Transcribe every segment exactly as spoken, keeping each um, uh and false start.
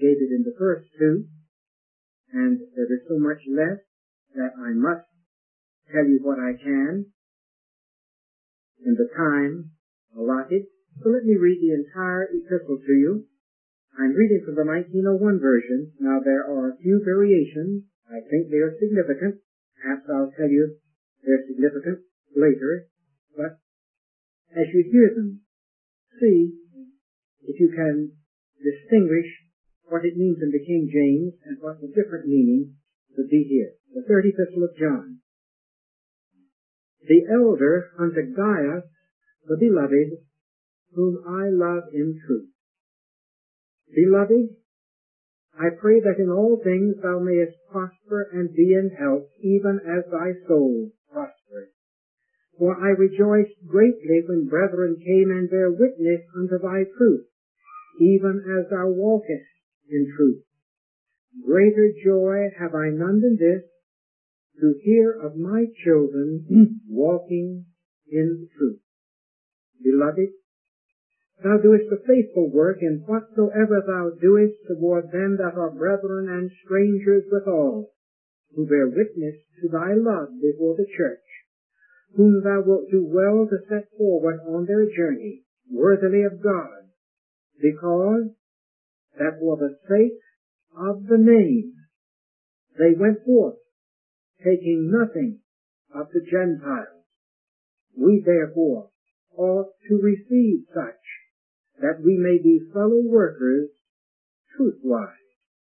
gave it in the first two, and there is so much left that I must tell you what I can in the time allotted. So let me read the entire epistle to you. I'm reading from the nineteen oh one version. Now there are a few variations. I think they are significant. Perhaps I'll tell you they're significant later. But as you hear them, see if you can distinguish what it means in the King James and what the different meaning would be here. The third epistle of John. The elder unto Gaius, the beloved, whom I love in truth. Beloved, I pray that in all things thou mayest prosper and be in health, even as thy soul prospereth. For I rejoiced greatly when brethren came and bare witness unto thy truth, even as thou walkest in truth. Greater joy have I none than this, to hear of my children walking in truth. Beloved, thou doest a faithful work in whatsoever thou doest toward them that are brethren and strangers withal, who bear witness to thy love before the church, whom thou wilt do well to set forward on their journey, worthily of God, because that for the sake of the name they went forth, taking nothing of the Gentiles. We therefore ought to receive such, that we may be fellow workers truthwise.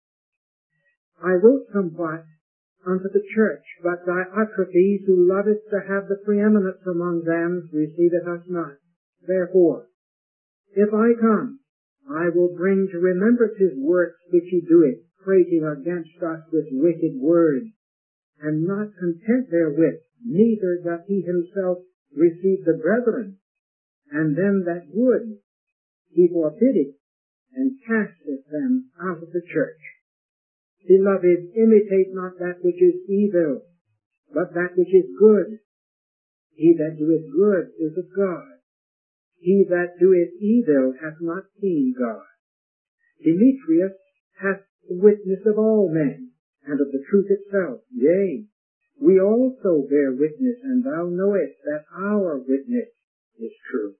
I wrote somewhat unto the church, but Diotrephes, who loveth to have the preeminence among them, receiveth us not. Therefore, if I come, I will bring to remembrance his works which he doeth, prating against us with wicked words, and not content therewith, neither doth he himself receive the brethren, and them that would, he forbiddeth, and casteth them out of the church. Beloved, imitate not that which is evil, but that which is good. He that doeth good is of God. He that doeth evil hath not seen God. Demetrius hath the witness of all men, and of the truth itself. Yea, we also bear witness, and thou knowest that our witness is true.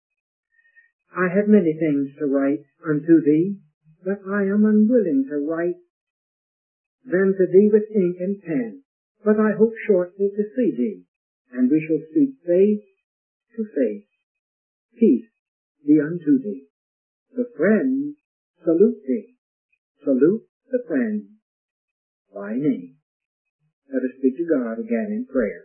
I have many things to write unto thee, but I am unwilling to write them to thee with ink and pen. But I hope shortly to see thee, and we shall speak face to face. Peace be unto thee. The friends salute thee. Salute the friends by name. Let us speak to God again in prayer.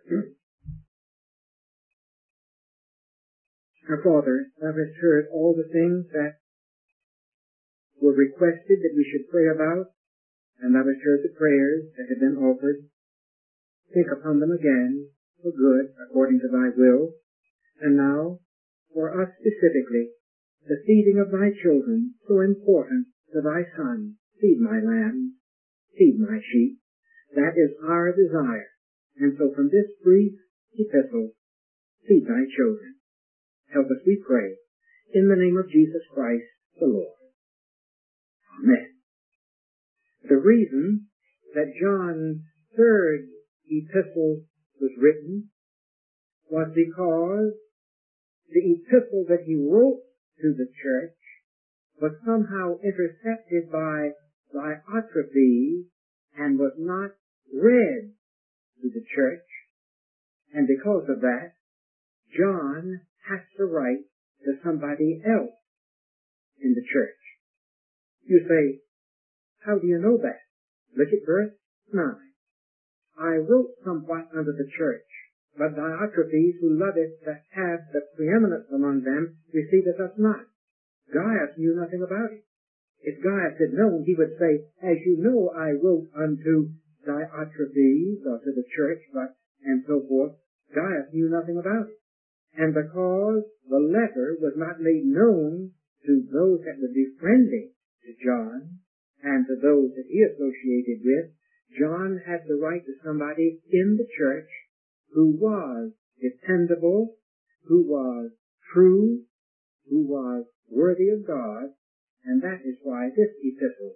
Our Father, thou hast heard all the things that were requested that we should pray about, and thou hast heard the prayers that have been offered. Think upon them again for good, according to thy will. And now, for us specifically, the feeding of thy children, so important to thy Son. Feed my lambs, feed my sheep. That is our desire. And so from this brief epistle, feed thy children. Help us, we pray, in the name of Jesus Christ, the Lord. Amen. The reason that John's third epistle was written was because the epistle that he wrote to the church was somehow intercepted by Diotrephes and was not read to the church. And because of that, John has to write to somebody else in the church. You say, how do you know that? Look at verse nine. I wrote somewhat unto the church, but Diotrephes, who loveth to have the preeminence among them, receiveth us not. Gaius knew nothing about it. If Gaius had known, he would say, as you know, I wrote unto Diotrephes, or to the church, but, and so forth. Gaius knew nothing about it. And because the letter was not made known to those that would be friendly to John, and to those that he associated with, John had to write to somebody in the church who was dependable, who was true, who was worthy of God, and that is why this epistle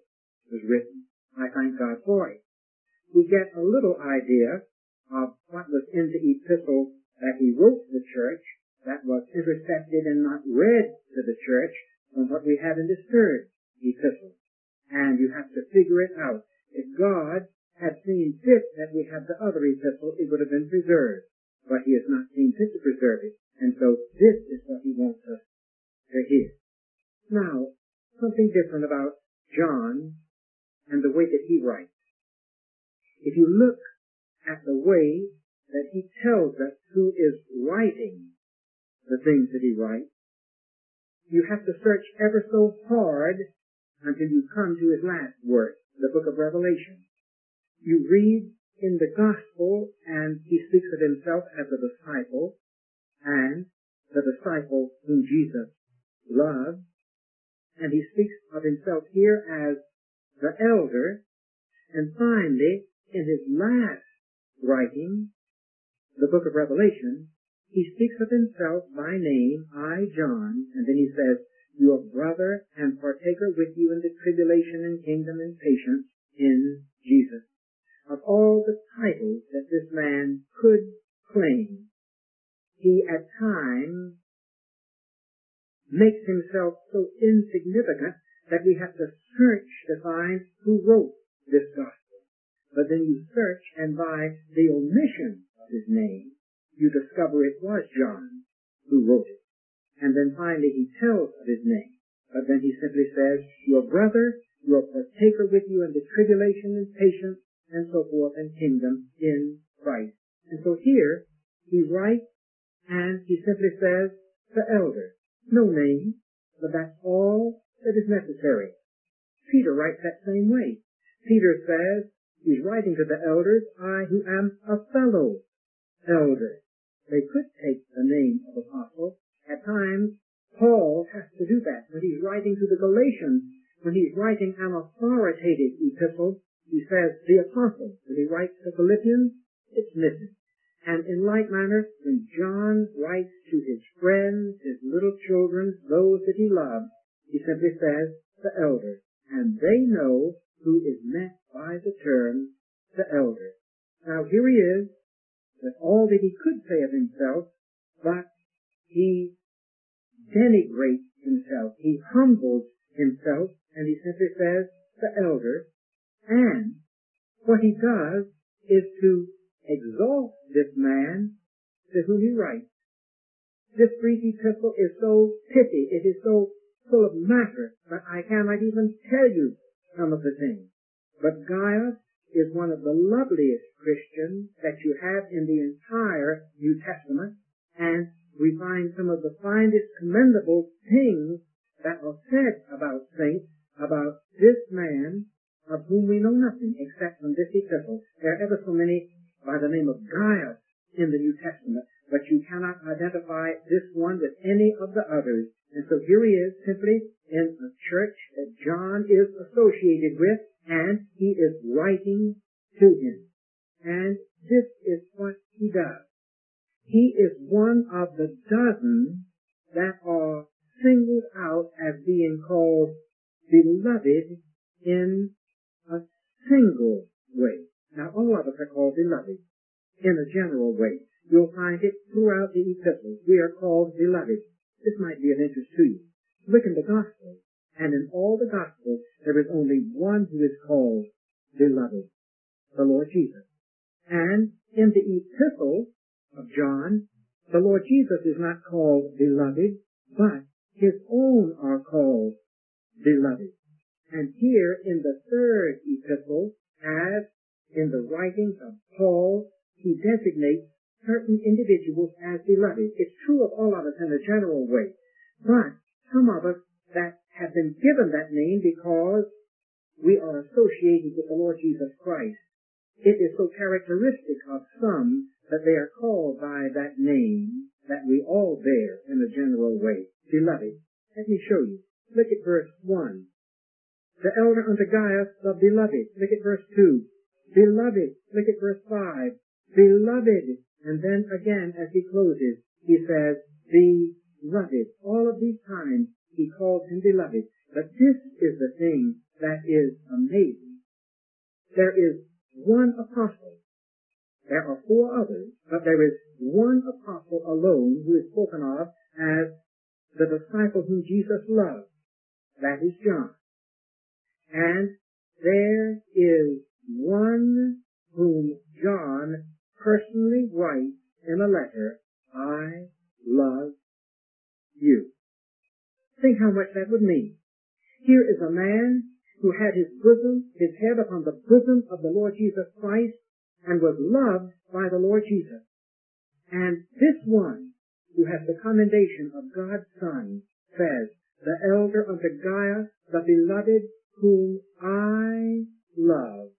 was written. I thank God for it. We get a little idea of what was in the epistle that he wrote to the church that was intercepted and not read to the church from what we have in this third epistle. And you have to figure it out. If God had seen fit that we have the other epistle, it would have been preserved. But he has not seen fit to preserve it. And so this is what he wants us to hear. Now, something different about John and the way that he writes. If you look at the way that he tells us who is writing the things that he writes, you have to search ever so hard until you come to his last work, the book of Revelation. You read in the gospel, and he speaks of himself as a disciple, and the disciple whom Jesus loved, and he speaks of himself here as the elder, and finally, in his last writing, the book of Revelation, he speaks of himself by name, I, John, and then he says, your brother and partaker with you in the tribulation and kingdom and patience in Jesus. Of all the titles that this man could claim, he at times makes himself so insignificant that we have to search to find who wrote this gospel. But then you search, and by the omission of his name, you discover it was John who wrote it. And then finally he tells of his name. But then he simply says, your brother, your partaker with you in the tribulation and patience, and so forth, and kingdom in Christ. And so here, he writes, and he simply says, the elder. No name, but that's all that is necessary. Peter writes that same way. Peter says, he's writing to the elders, I who am a fellow elder. They could take the name of apostle. At times, Paul has to do that. When he's writing to the Galatians, when he's writing an authoritative epistle, he says, the apostle. When he writes to Philippians, it's missing. And in like manner, when John writes to his friends, his little children, those that he loves, he simply says, the elder. And they know who is meant by the term, the elder. Now here he is, with all that he could say of himself, but he denigrates himself. He humbles himself, and he simply says, the elder. And what he does is to exalt this man to whom he writes. This brief epistle is so pithy, it is so full of matter, that I cannot even tell you some of the things. But Gaius is one of the loveliest Christians that you have in the entire New Testament, and we find some of the finest commendable things that are said about saints, about this man, of whom we know nothing except from this epistle. There are ever so many by the name of Gaius in the New Testament, but you cannot identify this one with any of the others. And so here he is, simply in a church that John is associated with, and he is writing to him. And this is what he does. He is one of the dozen that are singled out as being called beloved in a single way. Now, all of us are called beloved in a general way. You'll find it throughout the epistles. We are called beloved. This might be of interest to you. Look in the Gospels, and in all the Gospels, there is only one who is called beloved, the Lord Jesus. And in the epistle of John, the Lord Jesus is not called beloved, but his own are called beloved. And here in the third epistle, as in the writings of Paul, he designates certain individuals as beloved. It's true of all of us in a general way, but some of us that have been given that name because we are associated with the Lord Jesus Christ. It is so characteristic of some that they are called by that name that we all bear in a general way. Beloved. Let me show you. Look at verse one. The elder unto Gaius, the beloved. Look at verse two. Beloved. Look at verse five. Beloved. And then again, as he closes, he says, beloved. All of these times, he calls him beloved. But this is the thing that is amazing. there is one apostle. There are four others, but there is one apostle alone who is spoken of as the disciple whom Jesus loved. That is John. And there is one whom John personally writes in a letter, I love you. Think how much that would mean. Here is a man who had his bosom, his head upon the bosom of the Lord Jesus Christ, and was loved by the Lord Jesus. And this one, who has the commendation of God's Son, says, the elder unto Gaius, the beloved, whom I love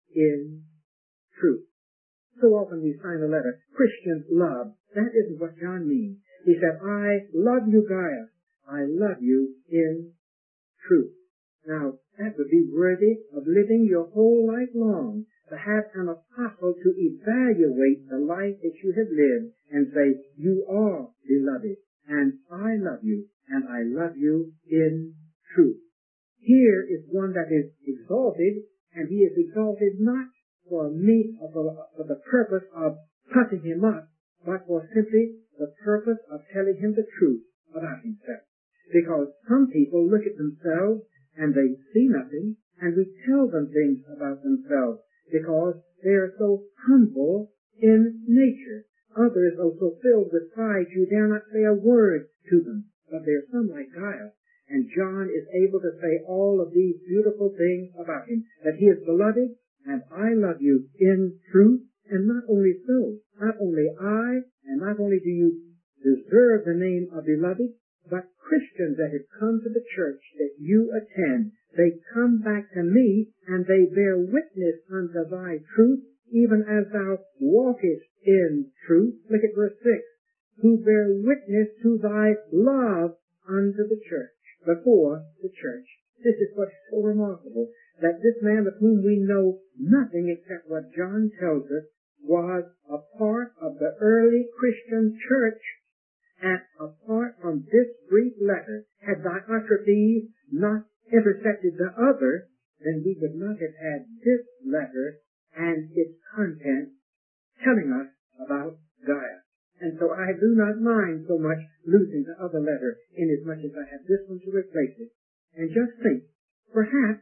in truth. So often we sign a letter, Christians love. That isn't what John means. He said, I love you, Gaius. I love you in truth. Now, that would be worthy of living your whole life long, to have an apostle to evaluate the life that you have lived and say, you are beloved, and I love you, and I love you in truth. Here is one that is exalted, and he is exalted not for me, for, for the purpose of puffing him up, but for simply the purpose of telling him the truth about himself. Because some people look at themselves and they see nothing, and we tell them things about themselves because they are so humble in nature. Others are so filled with pride you dare not say a word to them. But there are some like Gaius, and John is able to say all of these beautiful things about him, that he is beloved, and I love you in truth. And not only so, not only I, and not only do you deserve the name of beloved, but Christians that have come to the church that you attend, they come back to me, and they bear witness unto thy truth, even as thou walkest in truth. Look at verse six. Who bear witness to thy love unto the church, before the church. This is what's so remarkable, that this man of whom we know nothing except what John tells us was a part of the early Christian church. And apart from this brief letter, had Diotrephes not intersected the other, then we would not have had this letter and its content telling us about Gaius. And so I do not mind so much losing the other letter, inasmuch as I have this one to replace it. And just think, perhaps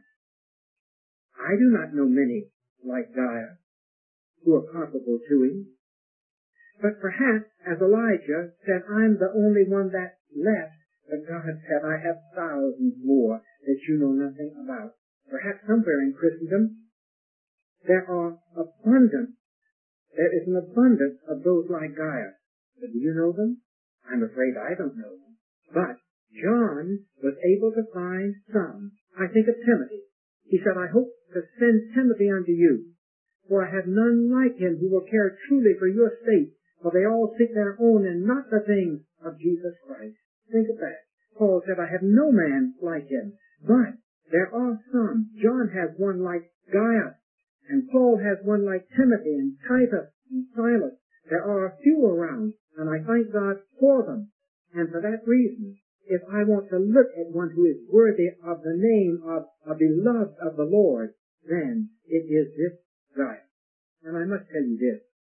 I do not know many like Gaius who are comparable to him. But perhaps, as Elijah said, I'm the only one that's left, but God said, I have thousands more that you know nothing about. Perhaps somewhere in Christendom, there are abundance, there is an abundance of those like Gaius. But do you know them? I'm afraid I don't know them. But John was able to find some. I think of Timothy. He said, I hope to send Timothy unto you, for I have none like him who will care truly for your state, for they all seek their own and not the things of Jesus Christ. Think of that. Paul said, I have no man like him. But there are some. John has one like Gaius, and Paul has one like Timothy and Titus and Silas. There are a few around, and I thank God for them. And for that reason, if I want to look at one who is worthy of the name of a beloved of the Lord, then it is this Gaius. And I must tell you this.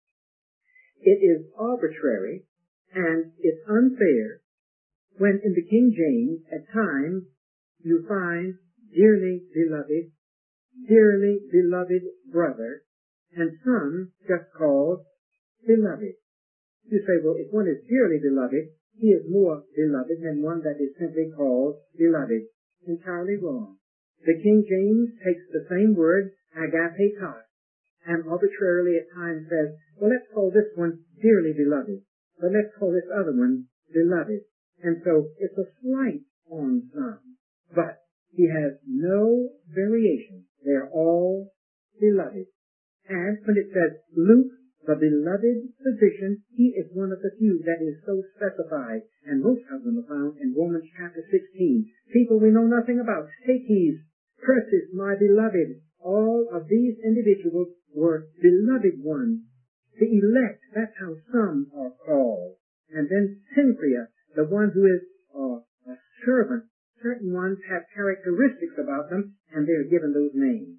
It is arbitrary and it's unfair when in the King James at times you find dearly beloved, dearly beloved brother, and some just called beloved. You say, well, if one is dearly beloved, he is more beloved than one that is simply called beloved. Entirely wrong. The King James takes the same word, agapetos, and arbitrarily at times says, well, let's call this one dearly beloved, but let's call this other one beloved. And so it's a slight on some, but he has no variation. They're all beloved. And when it says Luke, the beloved physician, he is one of the few that is so specified, and most of them are found in Romans chapter sixteen. People we know nothing about. Stachys, Persis, my beloved. All of these individuals were beloved ones. The elect, that's how some are called. And then Synchria, the one who is uh, a servant. Certain ones have characteristics about them, and they are given those names.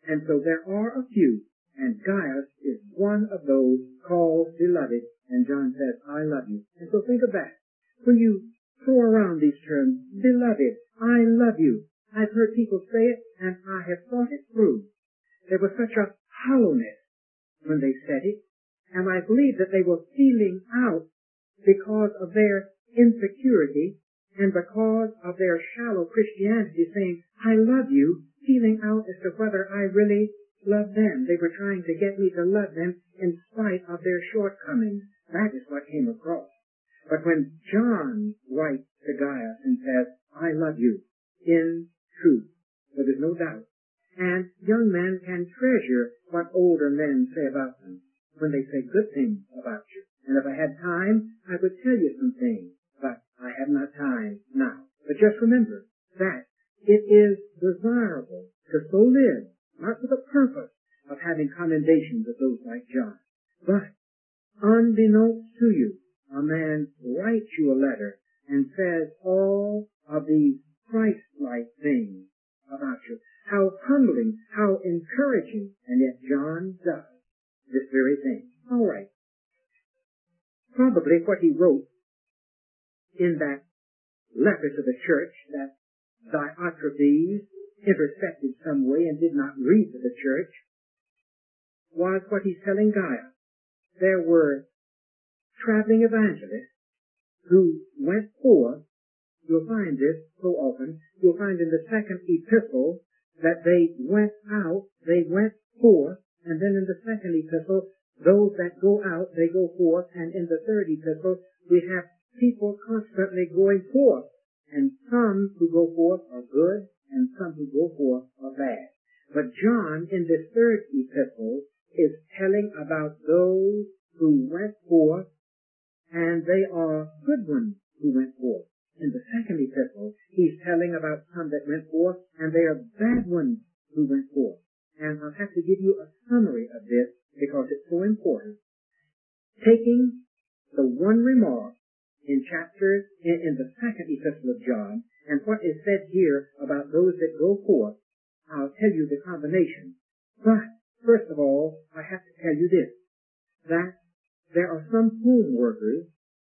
And so there are a few, and Gaius is one of those called beloved, and John says, I love you. And so think of that. When you throw around these terms, beloved, I love you, I've heard people say it, and I have thought it through. There was such a hollowness when they said it, and I believe that they were feeling out because of their insecurity and because of their shallow Christianity, saying, I love you, feeling out as to whether I really love them. They were trying to get me to love them in spite of their shortcomings. That is what came across. But when John writes to Gaius and says, I love you in truth, so there's no doubt. And young men can treasure what older men say about them when they say good things about you. And if I had time, I would tell you some things, but I have not time now. But just remember that it is desirable to so live, not for the purpose of having commendations of those like John, but unbeknownst to you, a man writes you a letter and says all of these Christ-like things about you. How humbling, how encouraging, and yet John does this very thing. All right. Probably what he wrote in that letter to the church that Diotrephes intercepted some way and did not read to the church was what he's telling Gaius. There were traveling evangelists who went forth. You'll find this so often. You'll find in the second epistle that they went out, they went forth, and then in the second epistle, those that go out, they go forth, and in the third epistle, we have people constantly going forth, and some who go forth are good, and some who go forth are bad. But John, in this third epistle, is telling about those who went forth, and they are good ones who went forth. In the second epistle, he's telling about some that went forth, and they are bad ones who went forth. And I'll have to give you a summary of this because it's so important. Taking the one remark in chapter, in, in the second epistle of John, and what is said here about those that go forth, I'll tell you the combination. But, first of all, I have to tell you this, that there are some home workers,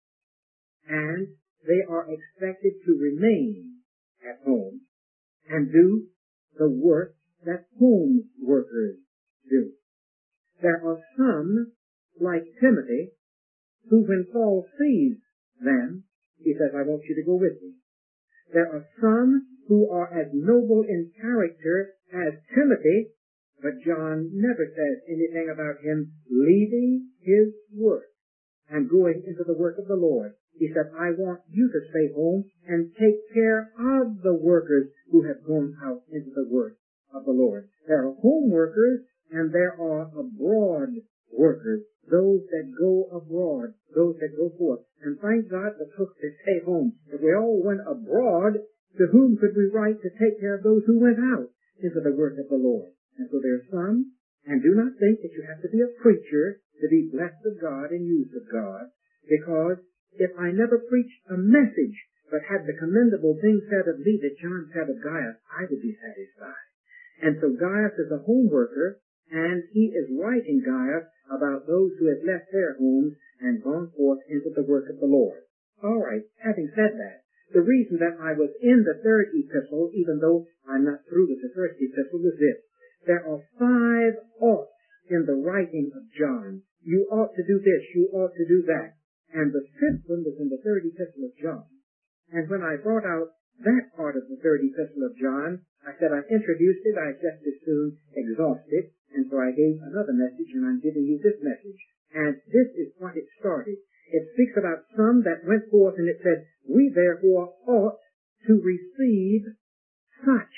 and they are expected to remain at home and do the work that home workers do. There are some, like Timothy, who when Paul sees them, he says, I want you to go with me. There are some who are as noble in character as Timothy, but John never says anything about him leaving his work and going into the work of the Lord. He said, I want you to stay home and take care of the workers who have gone out into the work of the Lord. There are home workers and there are abroad workers, those that go abroad, those that go forth. And thank God the folks that stay home. If we all went abroad, to whom could we write to take care of those who went out into the work of the Lord? And so there are some, and do not think that you have to be a preacher to be blessed of God and used of God, because if I never preached a message but had the commendable things said of me that John said of Gaius, I would be satisfied. And so Gaius is a home worker, and he is writing Gaius about those who have left their homes and gone forth into the work of the Lord. All right, having said that, the reason that I was in the third epistle, even though I'm not through with the first epistle, was this. There are five oughts in the writing of John. You ought to do this, you ought to do that. And the fifth one was in the third epistle of John. And when I brought out that part of the third epistle of John, I said I introduced it, I just as soon exhaust it, and so I gave another message, and I'm giving you this message. And this is what it started. It speaks about some that went forth, and it said, we therefore ought to receive such.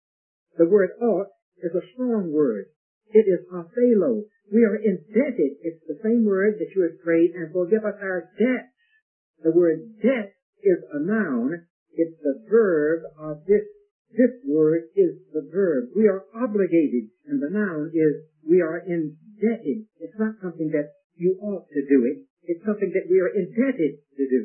The word ought is a strong word. It is aphelo. We are indebted. It's the same word that you have prayed, and forgive us our debts. The word debt is a noun. It's the verb of this. This word is the verb. We are obligated, and the noun is we are indebted. It's not something that you ought to do it. It's something that we are indebted to do.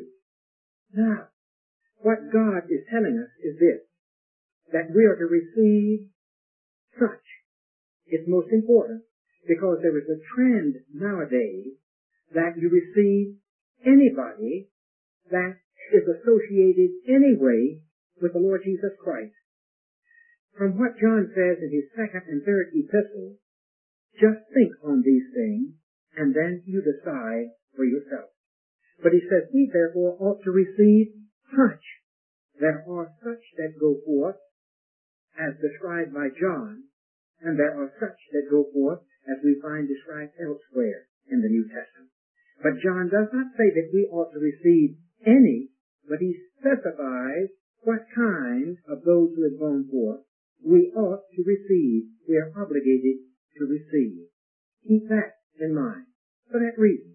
Now, what God is telling us is this, that we are to receive such. It's most important because there is a trend nowadays that you receive anybody that is associated anyway with the Lord Jesus Christ. From what John says in his second and third epistles, just think on these things and then you decide for yourself. But he says, we therefore ought to receive such. There are such that go forth as described by John, and there are such that go forth as we find described elsewhere in the New Testament. But John does not say that we ought to receive any, but he specifies what kind of those who have gone forth we ought to receive, we are obligated to receive. Keep that in mind. For that reason,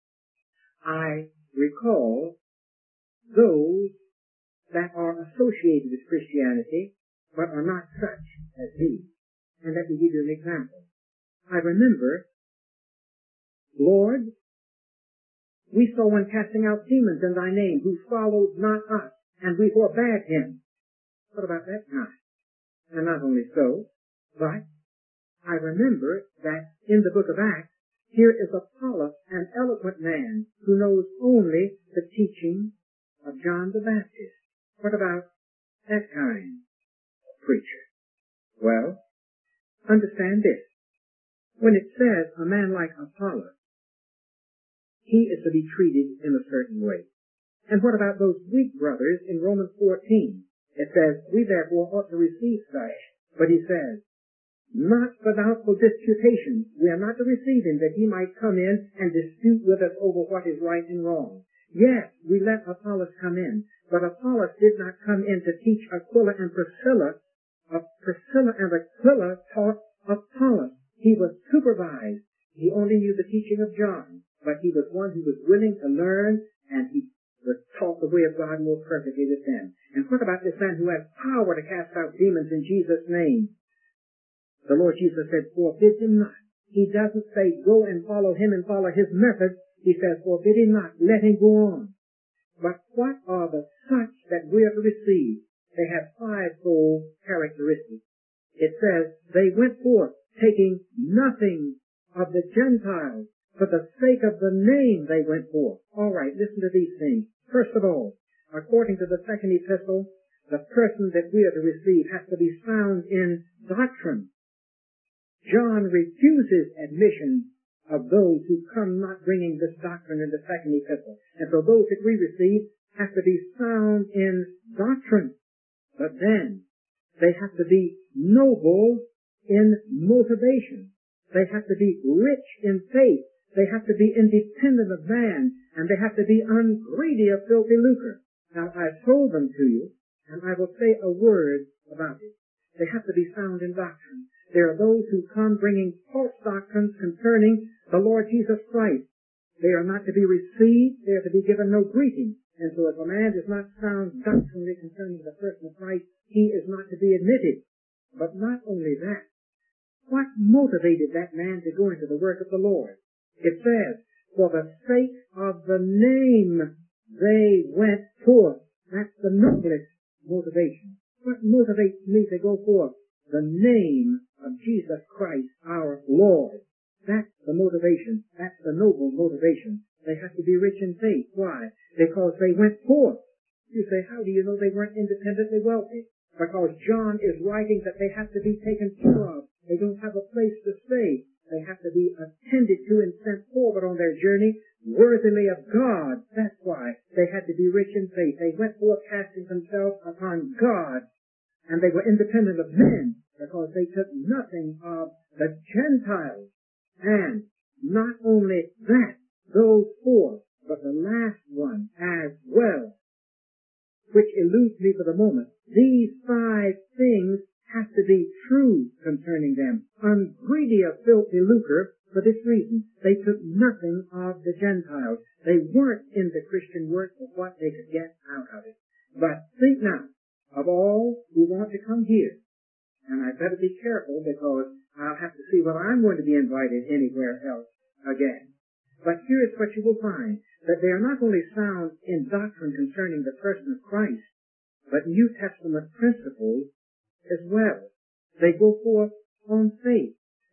I recall those that are associated with Christianity, but are not such as these. And let me give you an example. I remember, Lord, we saw one casting out demons in thy name, who followed not us, and we forbade him. What about that time? And not only so, but I remember that in the book of Acts, here is Apollos, an eloquent man who knows only the teaching of John the Baptist. What about that kind of preacher? Well, understand this. When it says a man like Apollos, he is to be treated in a certain way. And what about those weak brothers in Romans fourteen? It says, we therefore ought to receive such. But he says, not for doubtful disputations. We are not to receive him that he might come in and dispute with us over what is right and wrong. Yes, we let Apollos come in, but Apollos did not come in to teach Aquila and Priscilla. Uh, Priscilla and Aquila taught Apollos. He was supervised. He only knew the teaching of John, but he was one who was willing to learn, and he was taught the way of God more perfectly with them. And what about this man who has power to cast out demons in Jesus' name? The Lord Jesus said, forbid him not. He doesn't say go and follow him and follow his methods. He says, forbid him not. Let him go on. But what are the such that we are to receive? They have fivefold characteristics. It says, they went forth taking nothing of the Gentiles. For the sake of the name they went forth. All right, listen to these things. First of all, according to the second epistle, the person that we are to receive has to be sound in doctrine. John refuses admission of those who come not bringing this doctrine in the second epistle. And so those that we receive have to be sound in doctrine. But then, they have to be noble in motivation. They have to be rich in faith. They have to be independent of man, and they have to be ungreedy of filthy lucre. Now, I've told them to you, and I will say a word about it. They have to be sound in doctrine. There are those who come bringing false doctrines concerning the Lord Jesus Christ. They are not to be received. They are to be given no greeting. And so if a man is not sound doctrinally concerning the person of Christ, he is not to be admitted. But not only that, what motivated that man to go into the work of the Lord? It says, for the sake of the name they went forth. That's the noblest motivation. What motivates me to go forth? The name of Jesus Christ, our Lord. That's the motivation. That's the noble motivation. They have to be rich in faith. Why? Because they went forth. You say, how do you know they weren't independently wealthy? Because John is writing that they have to be taken care of. They don't have a place to stay. They have to be attended to and sent forward on their journey worthily of God. That's why they had to be rich in faith. They went forth casting themselves upon God, and they were independent of men because they took nothing of the Gentiles. And not only that, those four, but the last one as well, which eludes me for the moment. These five things have to be true concerning them, ungreedy of filthy lucre. For this reason, they took nothing of the Gentiles. They weren't in the Christian work for what they could get out of it. But think now of all who want to come here, and I better be careful because I'll have to see whether I'm going to be invited anywhere else again. But here is what you will find, that they are not only sound in doctrine concerning the person of Christ, but New Testament principles as well. They go forth on faith.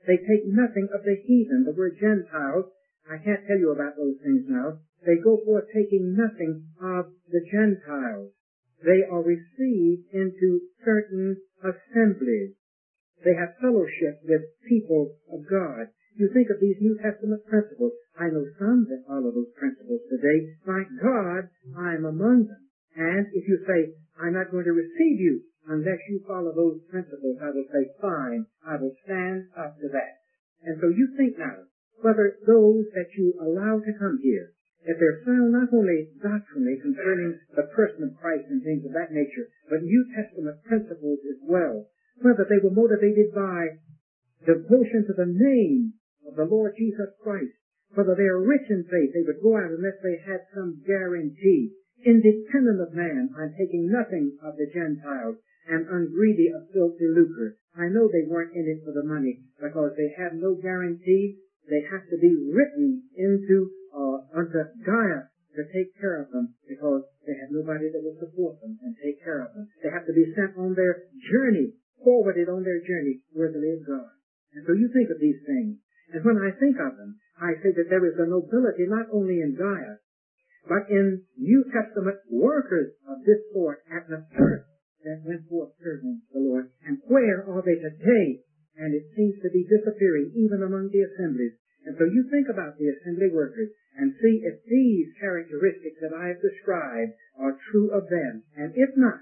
They take nothing of the heathen. The word Gentiles, I can't tell you about those things now. They go forth taking nothing of the Gentiles. They are received into certain assemblies. They have fellowship with people of God. You think of these New Testament principles. I know some that follow those principles today. My God, I'm among them. And if you say, I'm not going to receive you unless you follow those principles, I will say, fine, I will stand up to that. And so you think now, whether those that you allow to come here, if they're sound not only doctrinally concerning the person of Christ and things of that nature, but New Testament principles as well, whether they were motivated by devotion to the name of the Lord Jesus Christ, whether they are rich in faith, they would go out unless they had some guarantee. Independent of man, I'm taking nothing of the Gentiles and ungreedy of filthy lucre. I know they weren't in it for the money because they have no guarantee. They have to be written into uh, unto Gaius to take care of them because they have nobody that will support them and take care of them. They have to be sent on their journey, forwarded on their journey worthily of God. And so you think of these things. And when I think of them, I say that there is a nobility not only in Gaius, but in New Testament workers of this sort at the church that went forth serving the Lord. And where are they today? And it seems to be disappearing even among the assemblies. And so you think about the assembly workers and see if these characteristics that I have described are true of them. And if not,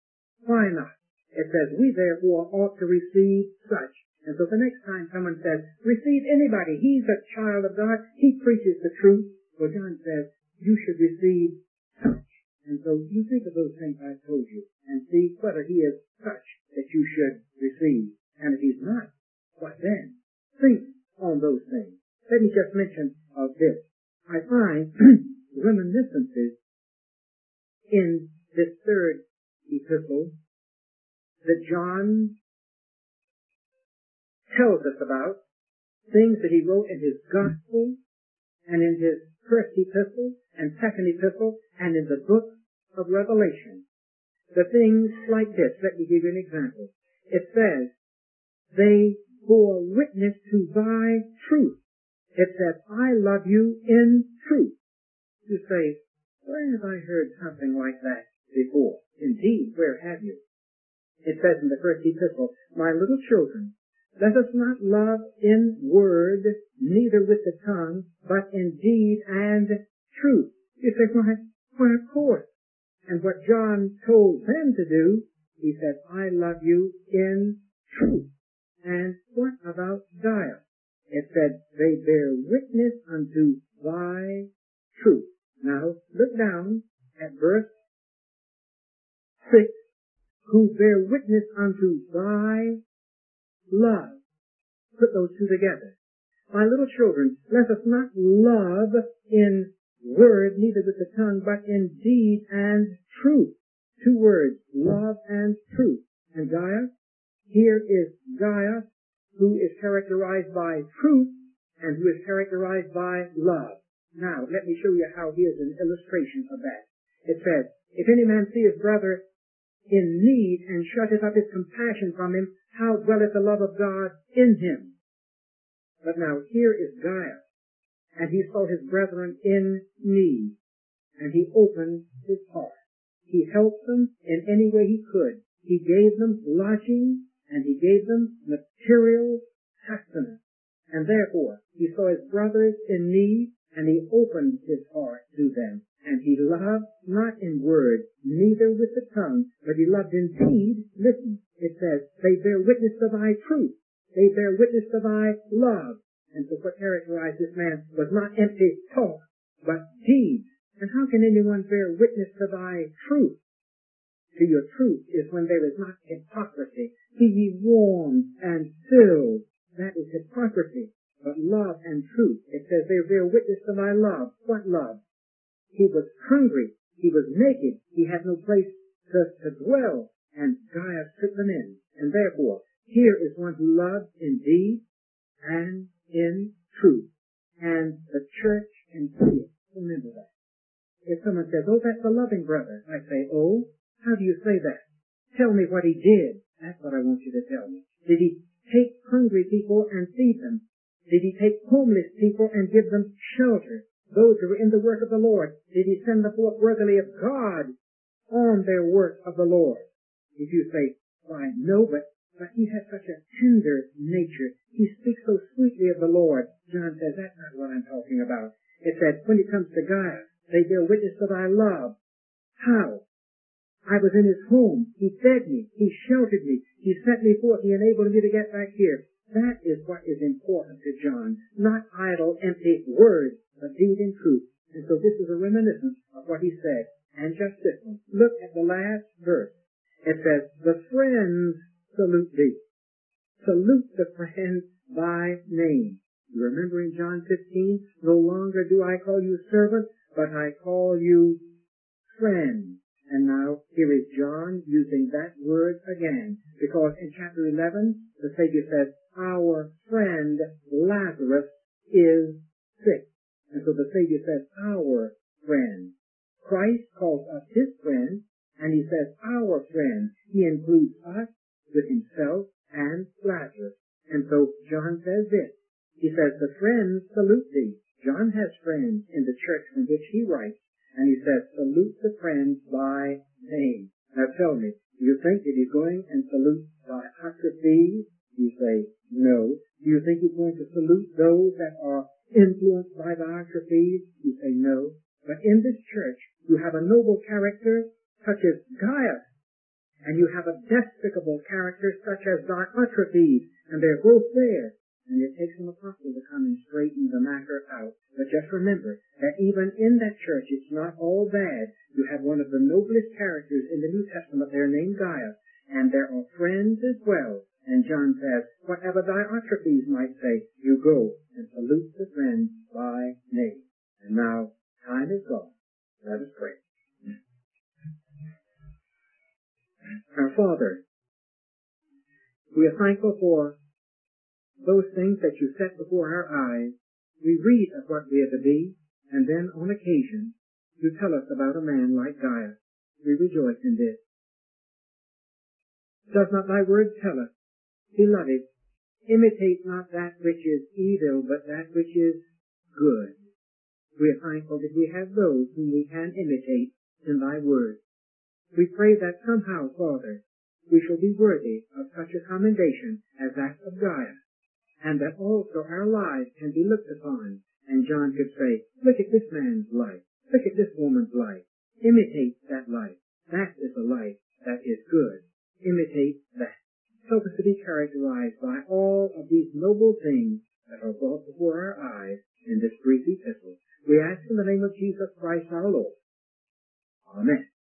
why not? It says, we therefore ought to receive such. And so the next time someone says, receive anybody, he's a child of God, he preaches the truth. Well, John says, you should receive such. And so you think of those things I've told you and see whether he is such that you should receive. And if he's not, what then? Think on those things. Let me just mention of this. I find reminiscences in this third epistle that John tells us about, things that he wrote in his gospel and in his first epistle and second epistle and in the book of Revelation. The things like this, let me give you an example. It says, they bore witness to thy truth. It says, I love you in truth. You say, where have I heard something like that before? Indeed, where have you? It says in the first epistle, my little children, let us not love in word, neither with the tongue, but in deed and truth. You say, why, why, of course. And what John told them to do, he said, I love you in truth. And what about Gaius? It said, they bear witness unto thy truth. Now, look down at verse six, who bear witness unto thy love. Put those two together. My little children, let us not love in word, neither with the tongue, but in deed and truth. Two words, love and truth. And Gaius, here is Gaius, who is characterized by truth and who is characterized by love. Now, let me show you how here's an illustration of that. It says, if any man see his brother in need and shutteth up his compassion from him, how dwelleth the love of God in him? But now here is Gaius, and he saw his brethren in need, and he opened his heart. He helped them in any way he could. He gave them lodging, and he gave them material sustenance. And therefore, he saw his brothers in need, and he opened his heart to them. And he loved not in word, neither with the tongue, but he loved in deed. Listen, it says, they bear witness to thy truth. They bear witness to thy love. And so what characterized this man was not empty talk, but deeds. And how can anyone bear witness to thy truth? To your truth is when there is not hypocrisy. Be ye warmed and filled. That is hypocrisy. But love and truth, it says they bear witness to thy love. What love? He was hungry. He was naked. He had no place to, to dwell. And Gaius took them in. And therefore, here is one who loved in deed and in truth. And the church can see it. Remember that. If someone says, oh, that's a loving brother, I say, oh, how do you say that? Tell me what he did. That's what I want you to tell me. Did he take hungry people and feed them? Did he take homeless people and give them shelter? Those who were in the work of the Lord, did he send them forth worthily of God on their work of the Lord? If you say, why, no, but, but he has such a tender nature. He speaks so sweetly of the Lord. John says, that's not what I'm talking about. It said, when it comes to Gaius, they bear witness to thy love. How? I was in his home. He fed me. He sheltered me. He sent me forth. He enabled me to get back here. That is what is important to John. Not idle, empty words, but deed and truth. And so this is a reminiscence of what he said. And just this one. Look at the last verse. It says, the friends salute thee. Salute the friends by name. You remember in John fifteen, no longer do I call you servants, but I call you friends. And now here is John using that word again, because in chapter eleven, the Savior says, our friend Lazarus is sick. And so the Savior says, our friend. Christ calls us his friend, and he says, our friend. He includes us with himself and Lazarus. And so John says this. He says, the friends salute thee. John has friends in the church from which he writes. And he says, salute the friends by name. Now tell me, do you think that he's going and salute Diotrephes? You say, no. Do you think he's going to salute those that are influenced by Diotrephes? You say, no. But in this church, you have a noble character such as Gaius, and you have a despicable character such as Diotrephes, and they're both there. And it takes an apostle to come and straighten the matter out. But just remember that even in that church, it's not all bad. You have one of the noblest characters in the New Testament there named Gaius. And there are friends as well. And John says, whatever Diotrephes might say, you go and salute the friends by name. And now, time is gone. Let us pray. Our Father, we are thankful for those things that you set before our eyes. We read of what we are to be, and then on occasion you tell us about a man like Gaius. We rejoice in this. Does not thy word tell us, beloved, imitate not that which is evil, but that which is good? We are thankful that we have those whom we can imitate in thy word. We pray that somehow, Father, we shall be worthy of such a commendation as that of Gaius, and that also our lives can be looked upon, and John could say, look at this man's life, look at this woman's life, imitate that life. That is a life that is good. Imitate that. Help us to be characterized by all of these noble things that are brought before our eyes in this brief epistle. We ask in the name of Jesus Christ our Lord. Amen.